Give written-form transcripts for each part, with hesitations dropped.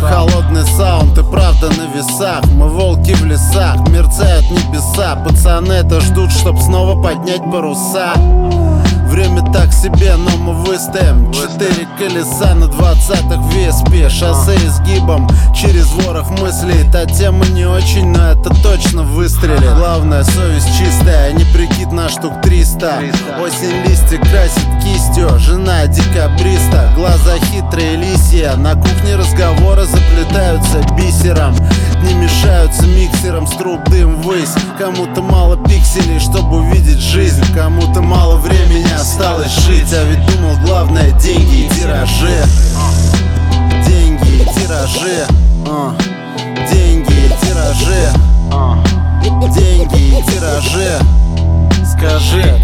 холодный саунд, и правда на весах. Мы волки в лесах, мерцают небеса. Пацаны это ждут, чтоб снова поднять паруса. Время так себе, но мы выстоим. 4 колеса на 20-х в Веспе. Шоссе изгибом через ворох мыслей. Та тема не очень, но это точно выстрелит. Главное, совесть чистая, не прикид на штук 300. Осень листья красит кистью, жена декабриста. Глаза хитрые лисья, на кухне разговоры заплетаются бисером. Дни мешаются миксером, с труб дым ввысь. Кому-то мало пикселей, чтобы увидеть жизнь. Кому-то мало времени осталось жить. А ведь думал, главное деньги и тиражи. Деньги и тиражи. Деньги и тиражи. Деньги и тиражи. Скажи,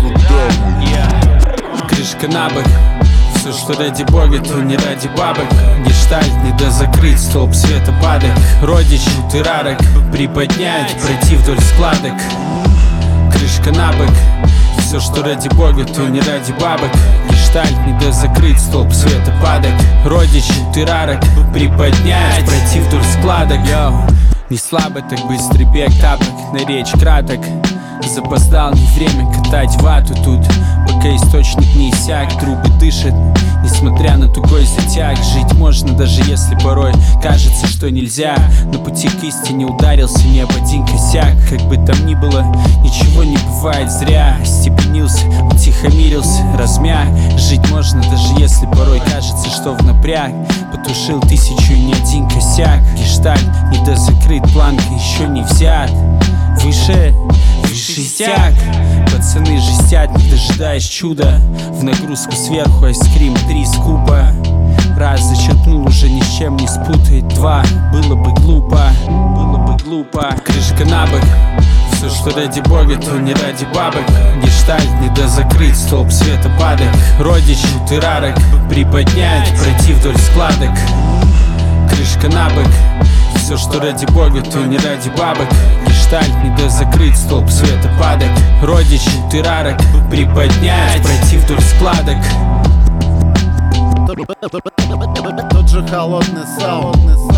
крышка на бок. Все, что ради бога, то не ради бабок. Гештальт не дозакрыть, столб света падок. Родич, ты рарок, приподнять, пройти вдоль складок. Крышка на бок. Все, что ради бога, то не ради бабок. Гештальт не дозакрыть, столб света падок. Родич, ты рарок, приподнять, пройти вдоль складок. Не слабо, так быстрый бег тапок, на речь краток. Запоздал, не время катать вату тут. Пока источник не иссяк, трубы дышат, несмотря на тугой затяг. Жить можно, даже если порой кажется, что нельзя. На пути к истине ударился не об один косяк. Как бы там ни было, ничего не бывает зря. Остепенился, утихомирился, размяк. Жить можно, даже если порой кажется, что в напряг. Потушил 1000 и не один косяк. Гештальт не дозакрыт, планка еще не взят. Выше жестяк. Пацаны жестят, не дожидаясь чуда. В нагрузку сверху айскрим 3 скупа. Раз зачерпнул, уже ни с чем не спутает. 2, было бы глупо, было бы глупо. Крышка на бок. Все, что ради бога, то не ради бабок. Гештальт не дозакрыть, столб света падок. Родич, ты рарок, приподнять, пройти вдоль складок. Крышка на бок. Все, что ради бога, то не ради бабок. Гештальт не дозакрыть, столб света падок. Родич, ты рарок, приподнять, пройти вдоль складок. Тот же холодный саунд.